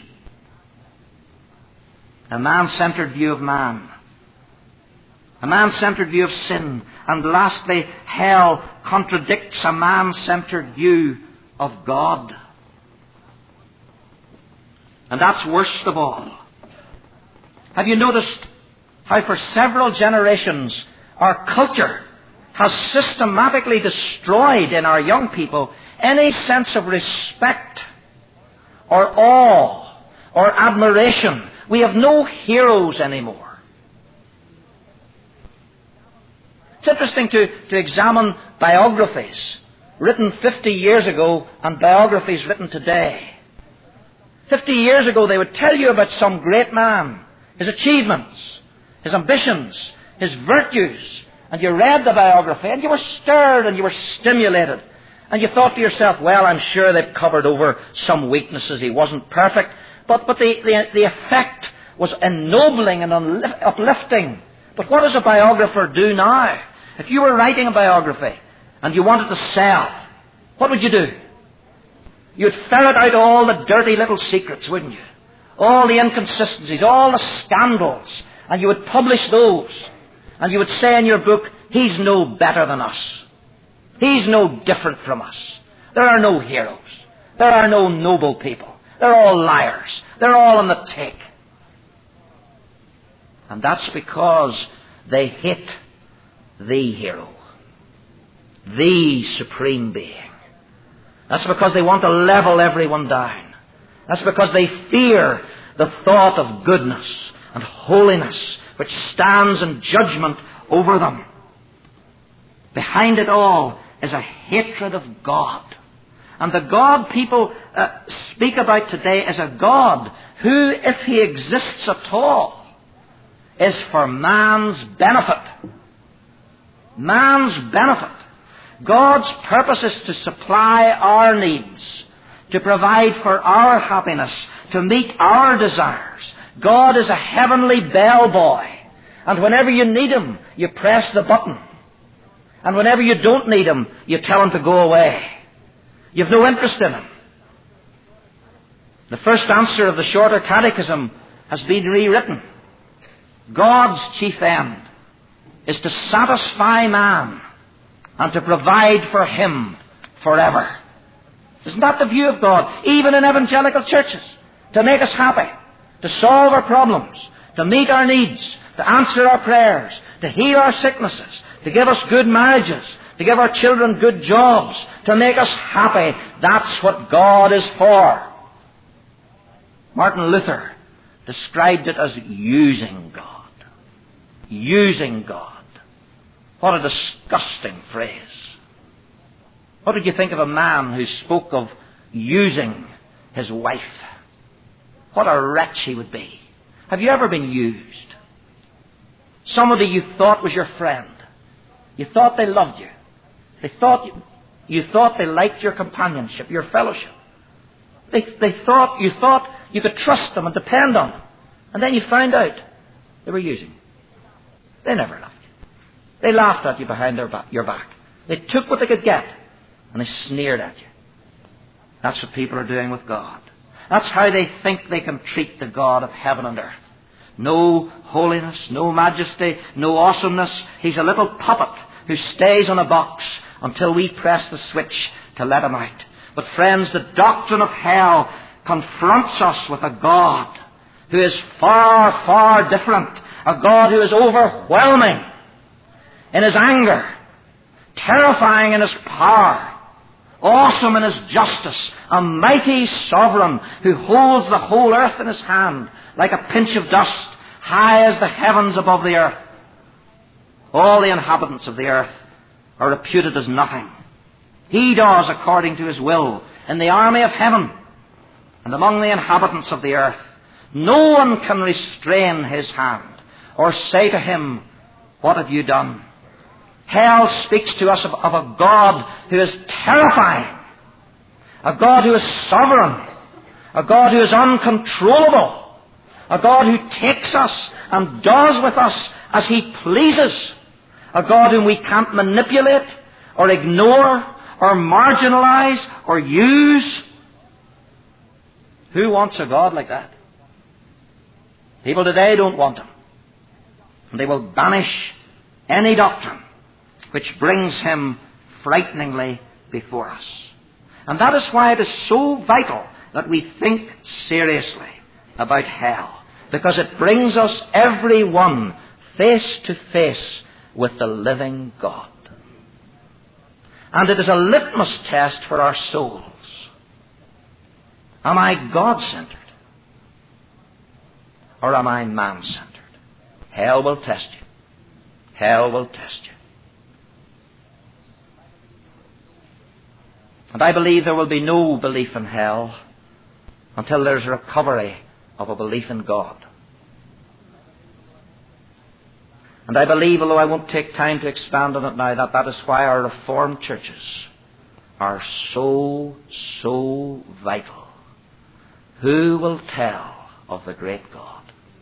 A man-centered view of man. A man-centered view of sin. And lastly, hell contradicts a man-centered view of God. And that's worst of all. Have you noticed how for several generations our culture has systematically destroyed in our young people any sense of respect or awe or admiration? We have no heroes anymore. It's interesting to examine biographies written 50 years ago and biographies written today. 50 years ago they would tell you about some great man, his achievements, his ambitions, his virtues, and you read the biography and you were stirred and you were stimulated. And you thought to yourself, well, I'm sure they've covered over some weaknesses. He wasn't perfect. But the effect was ennobling and uplifting. But what does a biographer do now? If you were writing a biography and you wanted to sell, what would you do? You'd ferret out all the dirty little secrets, wouldn't you? All the inconsistencies, all the scandals. And you would publish those. And you would say in your book, he's no better than us. He's no different from us. There are no heroes. There are no noble people. They're all liars. They're all on the take. And that's because they hate the hero, the supreme being. That's because they want to level everyone down. That's because they fear the thought of goodness and holiness which stands in judgment over them. Behind it all is a hatred of God. And the God people speak about today is a God who, if he exists at all, is for man's benefit. Man's benefit. God's purpose is to supply our needs, to provide for our happiness, to meet our desires. God is a heavenly bellboy. And whenever you need him, you press the button. And whenever you don't need him, you tell him to go away. You've no interest in him. The first answer of the Shorter Catechism has been rewritten. God's chief end is to satisfy man and to provide for him forever. Isn't that the view of God? Even in evangelical churches. To make us happy. To solve our problems. To meet our needs. To answer our prayers. To heal our sicknesses. To give us good marriages. To give our children good jobs. To make us happy. That's what God is for. Martin Luther described it as using God. Using God. What a disgusting phrase. What did you think of a man who spoke of using his wife? What a wretch he would be. Have you ever been used? Somebody you thought was your friend. You thought they loved you. You thought they liked your companionship, your fellowship. You thought you could trust them and depend on them. And then you found out they were using you. They never loved you. They laughed at you behind your back. They took what they could get, and they sneered at you. That's what people are doing with God. That's how they think they can treat the God of heaven and earth. No holiness, no majesty, no awesomeness. He's a little puppet who stays on a box until we press the switch to let him out. But friends, the doctrine of hell confronts us with a God who is far, far different. A God who is overwhelming in his anger, terrifying in his power, awesome in his justice, a mighty sovereign who holds the whole earth in his hand like a pinch of dust, high as the heavens above the earth. All the inhabitants of the earth are reputed as nothing. He does according to his will in the army of heaven and among the inhabitants of the earth. No one can restrain his hand or say to him, "What have you done?" Hell speaks to us of a God who is terrifying, a God who is sovereign, a God who is uncontrollable, a God who takes us and does with us as he pleases, a God whom we can't manipulate or ignore or marginalize or use. Who wants a God like that? People today don't want him. And they will banish any doctrine which brings him frighteningly before us. And that is why it is so vital that we think seriously about hell, because it brings us every one face to face with the living God. And it is a litmus test for our souls. Am I God-centered? Or am I man-centered? Hell will test you. Hell will test you. And I believe there will be no belief in hell until there's a recovery of a belief in God. And I believe, although I won't take time to expand on it now, that is why our Reformed churches are so, so vital. Who will tell of the great God?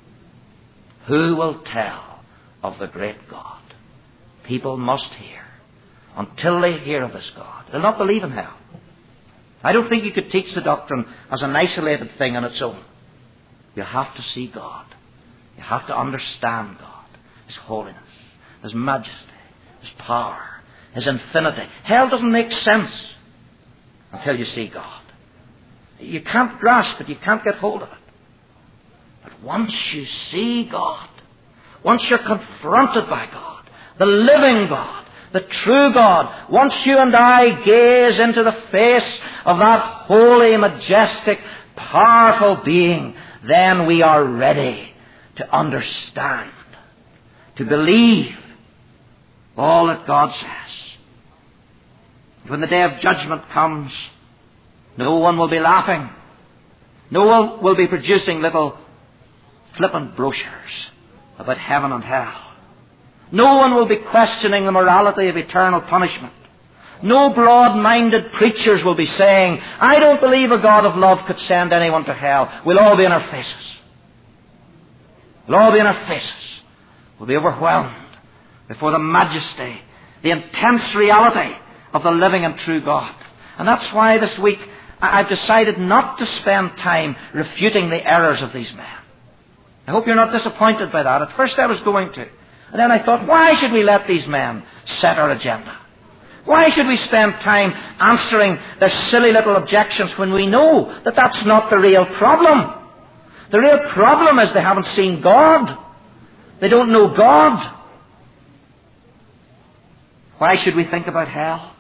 Who will tell of the great God? People must hear. Until they hear of this God, they'll not believe in hell. I don't think you could teach the doctrine as an isolated thing on its own. You have to see God. You have to understand God, his holiness, his majesty, his power, his infinity. Hell doesn't make sense until you see God. You can't grasp it. You can't get hold of it. But once you see God, once you're confronted by God, the living God, the true God, once you and I gaze into the face of that holy, majestic, powerful being, then we are ready to understand, to believe all that God says. When the day of judgment comes, no one will be laughing. No one will be producing little flippant brochures about heaven and hell. No one will be questioning the morality of eternal punishment. No broad-minded preachers will be saying, "I don't believe a God of love could send anyone to hell." We'll all be in our faces. We'll all be in our faces. We'll be overwhelmed before the majesty, the intense reality of the living and true God. And that's why this week I've decided not to spend time refuting the errors of these men. I hope you're not disappointed by that. At first I was going to. And then I thought, why should we let these men set our agenda? Why should we spend time answering their silly little objections when we know that that's not the real problem? The real problem is they haven't seen God. They don't know God. Why should we think about hell?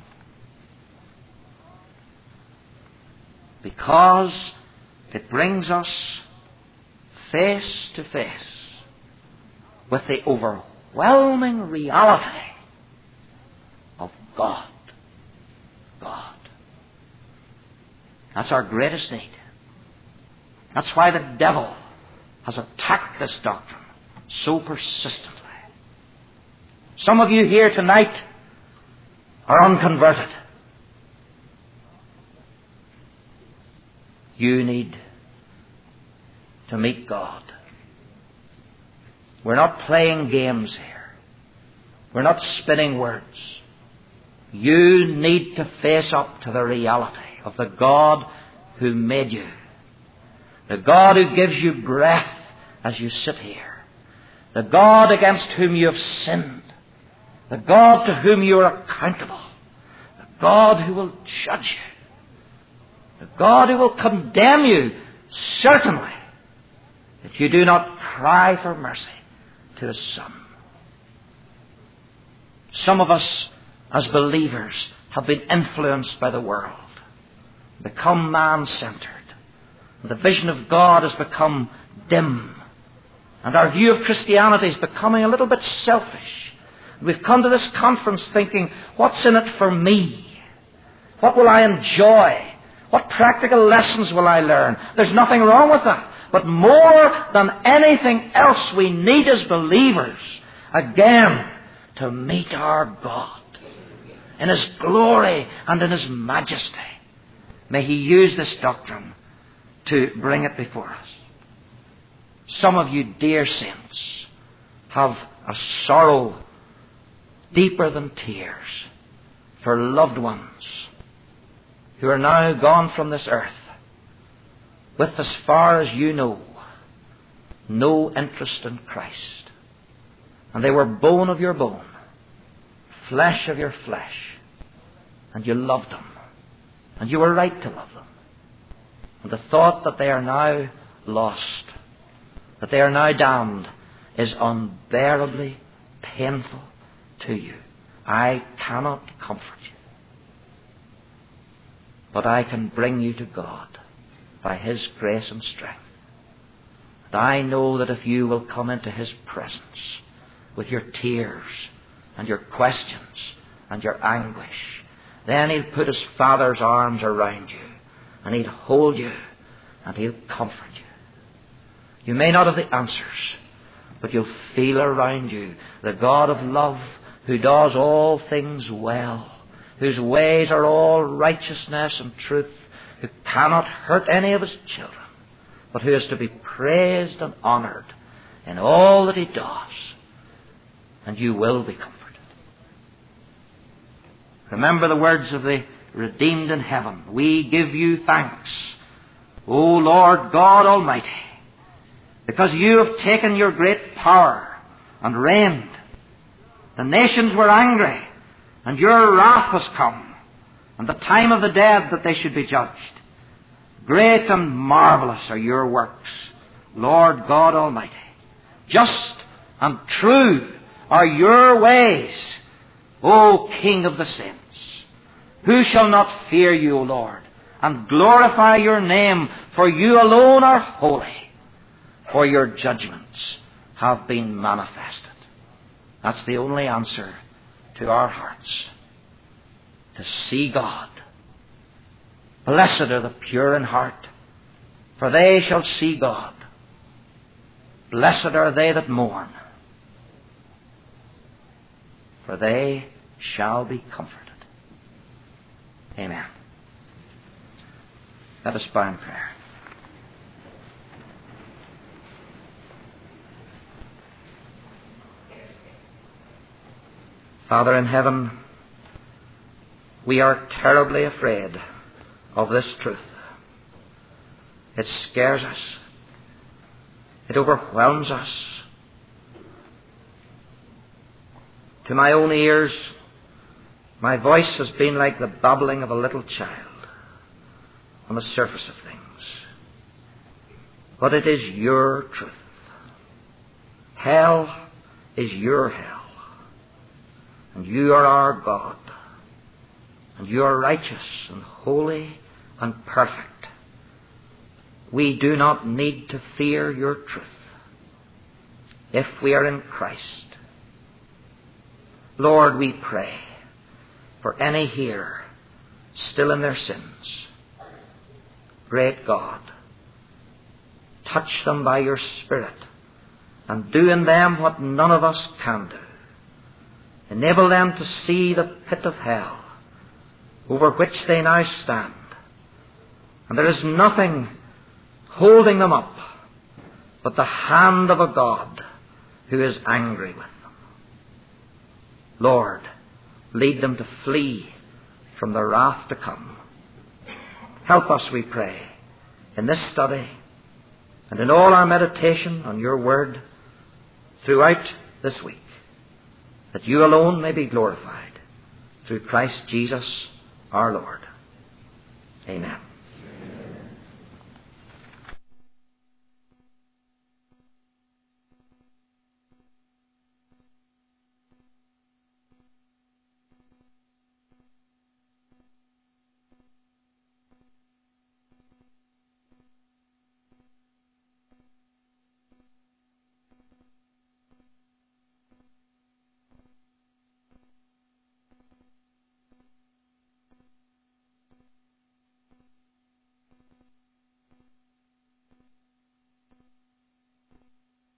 Because it brings us face to face with the overwhelming reality of God. God. That's our greatest need. That's why the devil has attacked this doctrine so persistently. Some of you here tonight are unconverted. You need to meet God. We're not playing games here. We're not spinning words. You need to face up to the reality of the God who made you. The God who gives you breath as you sit here. The God against whom you have sinned. The God to whom you are accountable. The God who will judge you. The God who will condemn you, certainly, if you do not cry for mercy to His Son. Some of us, as believers, have been influenced by the world, become man-centered. The vision of God has become dim, and our view of Christianity is becoming a little bit selfish. We've come to this conference thinking, what's in it for me? What will I enjoy? What practical lessons will I learn? There's nothing wrong with that. But more than anything else, we need as believers, again, to meet our God in His glory and in His majesty. May He use this doctrine to bring it before us. Some of you, dear saints, have a sorrow deeper than tears for loved ones who are now gone from this earth with, as far as you know, no interest in Christ. And they were bone of your bone, flesh of your flesh, and you loved them, and you were right to love them. And the thought that they are now lost, that they are now damned, is unbearably painful to you. I cannot comfort you. But I can bring you to God by His grace and strength. And I know that if you will come into His presence with your tears and your questions and your anguish, then He'll put His Father's arms around you, and He'll hold you, and He'll comfort you. You may not have the answers, but you'll feel around you the God of love, who does all things well, whose ways are all righteousness and truth, who cannot hurt any of His children, but who is to be praised and honoured in all that He does. And you will be comforted. Remember the words of the redeemed in heaven. We give you thanks, O Lord God Almighty, because you have taken your great power and reigned. The nations were angry, and your wrath has come, and the time of the dead that they should be judged. Great and marvellous are your works, Lord God Almighty. Just and true are your ways, O King of the saints. Who shall not fear you, O Lord, and glorify your name? For you alone are holy, for your judgments have been manifested. That's the only answer to our hearts. To see God. Blessed are the pure in heart, for they shall see God. Blessed are they that mourn, for they shall be comforted. Amen. Let us bow in prayer. Father in heaven, we are terribly afraid of this truth. It scares us. It overwhelms us. To my own ears, my voice has been like the babbling of a little child on the surface of things. But it is your truth. Hell is your hell. And you are our God. And you are righteous and holy and perfect. We do not need to fear your truth if we are in Christ. Lord, we pray for any here still in their sins. Great God, touch them by your Spirit and do in them what none of us can do. Enable them to see the pit of hell over which they now stand. And there is nothing holding them up but the hand of a God who is angry with them. Lord, lead them to flee from the wrath to come. Help us, we pray, in this study and in all our meditation on your word throughout this week, that you alone may be glorified through Christ Jesus our Lord. Amen.